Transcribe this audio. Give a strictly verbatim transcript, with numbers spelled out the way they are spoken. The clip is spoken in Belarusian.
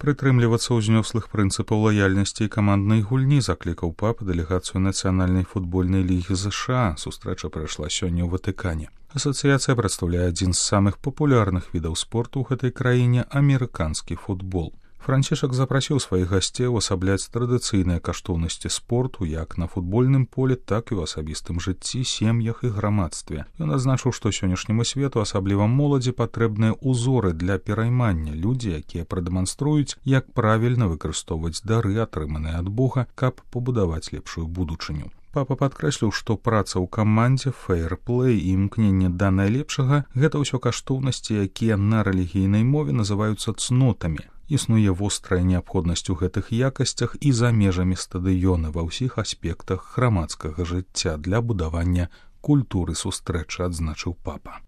Прытрымлівацца ўзнёслых прынцыпаў лаяльнасці і каманднай гульні заклікаў папа дэлегацыю нацыянальнай футбольнай лігі ЗША. Сустрэча прайшла сёння ў Ватыкане. Асацыяцыя прадстаўляе адзін з самых папулярных відаў спорту ў гэтай краіне амерыканскі футбол. Францішак запрасіў сваіх гасцей асабляць традыцыйныя каштоўнасці спорту як на футбольным полі, так і ў асабістым жыцці, сем'ях і грамадстве. Ён адзначыў, што сённяшняму свету, асабліва моладзі, патрэбныя ўзоры для пераймання, людзі, якія прадэманструюць, як правільна выкарыстоўваць дары, атрыманыя ад Бога, каб пабудаваць лепшую будучыню. Папа падкрэсліў, што праца ў камандзе, фэйр-плэй і імкненне да найлепшага – гэта ўсё каштоўнасці, якія на рэлігійнай мове называюцца цнотамі. Існуе вострая неабходнасць у гэтых якасцях і за межамі стадыёна ва ўсіх аспектах грамадскага жыцця для будавання культуры сустрэчы, адзначыў папа.